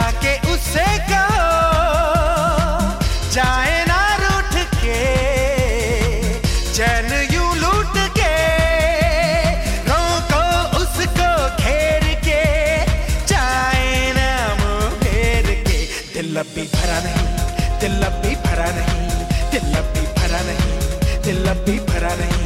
जाके उससे कहो जाए ना रूठ के, चैन यूं लूट के, रोको उसको घेर के, जाए ना मुँह फेर के। दिल अब भी भरा नहीं, दिल अब भी भरा नहीं, दिल अब भी भरा नहीं, दिल अब भी भरा नहीं।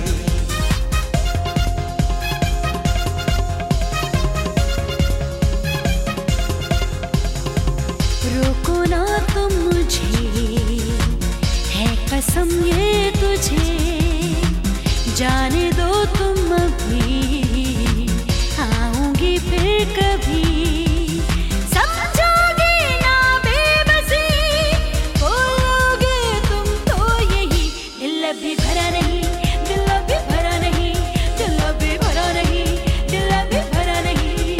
रोको ना तुम मुझे, है कसम ये तुझे, जाने दो तुम अभी, आऊंगी फिर कभी। समझोगे ना बेबसी, बोलोगे तुम तो यही, दिल अभी भरा नहीं, दिल अभी भरा नहीं, दिल अभी भरा नहीं, दिल अभी भरा नहीं।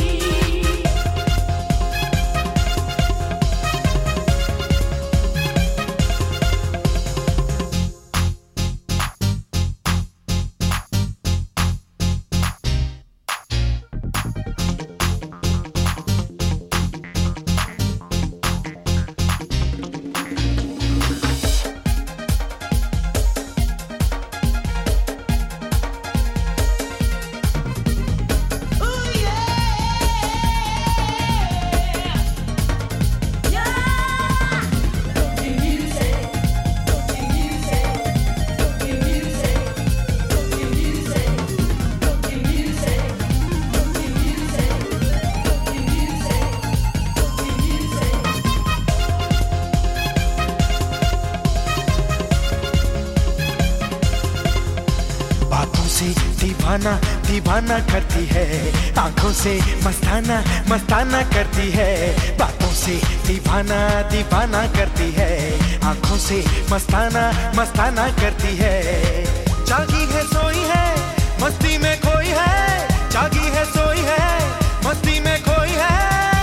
से दीवाना दीवाना करती है, आंखों से मस्ताना मस्ताना करती है। बातों से दीवाना दीवाना करती है, आंखों से मस्ताना मस्ताना करती है। जागी है सोई है मस्ती में खोई है, जागी है सोई है मस्ती में खोई है।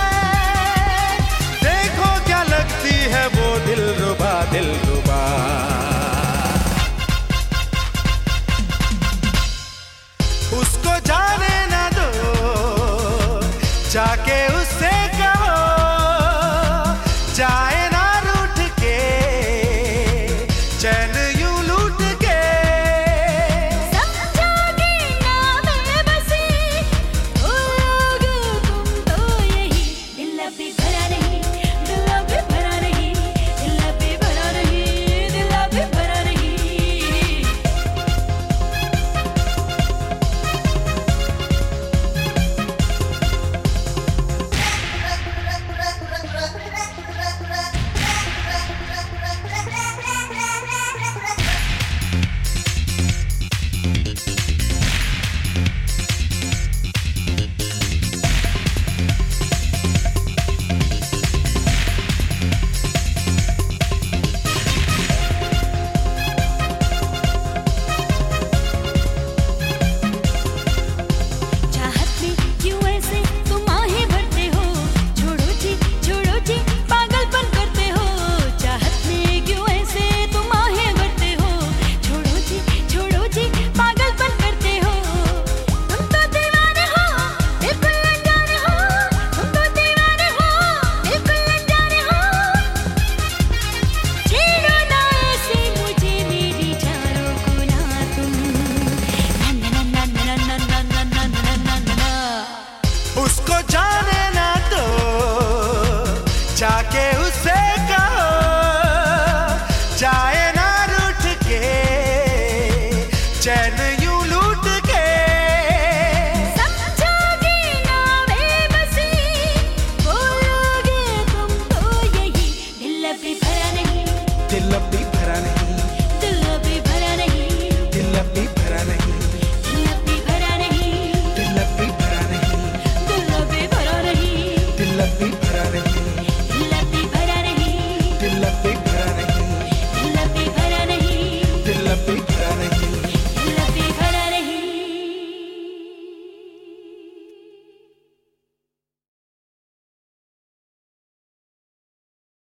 देखो क्या लगती है वो दिलरुबा दिलरुबा। उसको जाने ना दो, जाके उससे कहो जाए ना रूठ के, चैन यूं लूट के। समझोगे ना बेबसी, बोलोगे तुम तो यही, दिल अभी भरा नहीं, दिल अभी भरा नहीं, दिल अभी भरा नहीं, दिल अभी भरा नहीं। उसको जाने ना दो, जाके